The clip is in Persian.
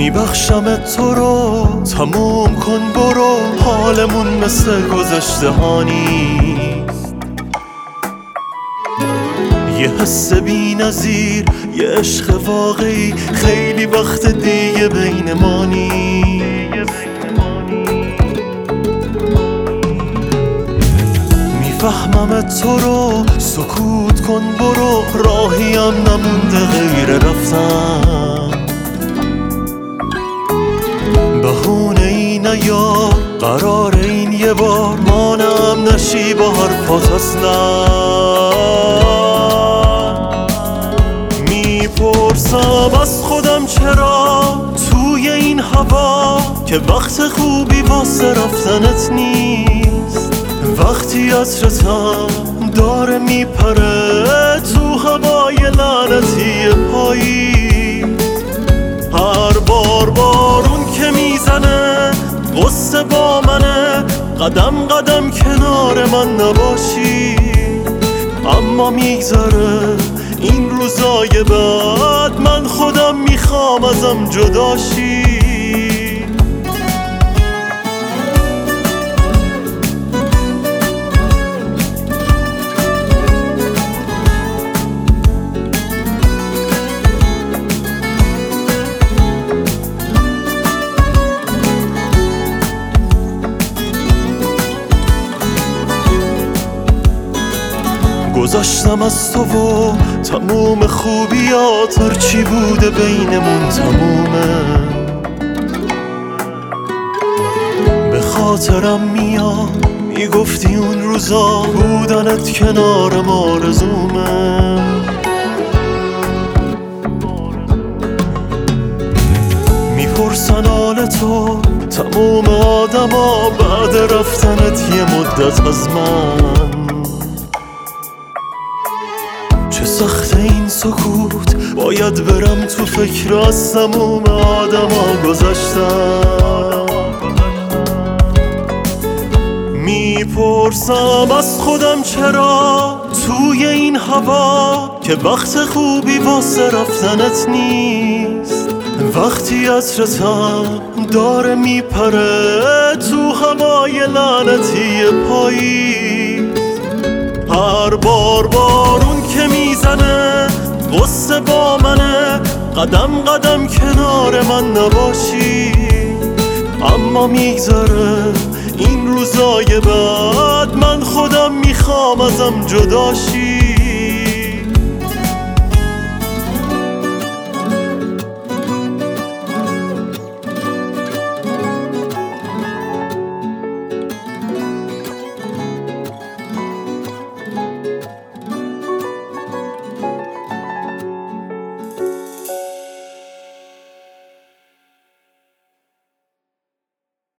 میبخشم تو رو، تموم کن برو، حالمون مثل گذشته ها نیست. یه حس بی نظیر، یه عشق واقعی، خیلی وقت دیگه بین ما نیست. میفهمم تو رو، سکوت کن برو، راهیم نمونده غیر رفتن. بهونه ای نیار، قرار این یه بار مانم نشی با حرفات اصلا. میپرسم از خودم چرا توی این هوا که وقت خوبی واسه رفتنت نیست. وقتی عطرتم داره میپره تو هوای لعنتی پاییز. هر بار بارون که میزنه غصه با منه، قدم قدم کنار من نباشی. اما میگذره این روزای بعد، من خودم میخوام ازم جداشی. گذاشتم از تو و تموم خوبیات، هرچی بوده بینمون تمومه. به خاطرم میاد میگفتی اون روزا بودنت کنارم آرزومه. میپرسن حال تو تموم آدما بعد رفتنت یه مدت از من. چه سخت این سکوت، باید برم تو فکر از تموم آدما گذشتم. میپرسم از خودم چرا توی این هوا که وقت خوبی واسه رفتنت نیست. وقتی عطرتم داره میپره تو هوای لعنتی پاییز. هر بار بارون که میزنه غصه با منه، قدم قدم کنار من نباشی. اما میگذره این روزای بعد، من خودم میخوام ازم جداشی.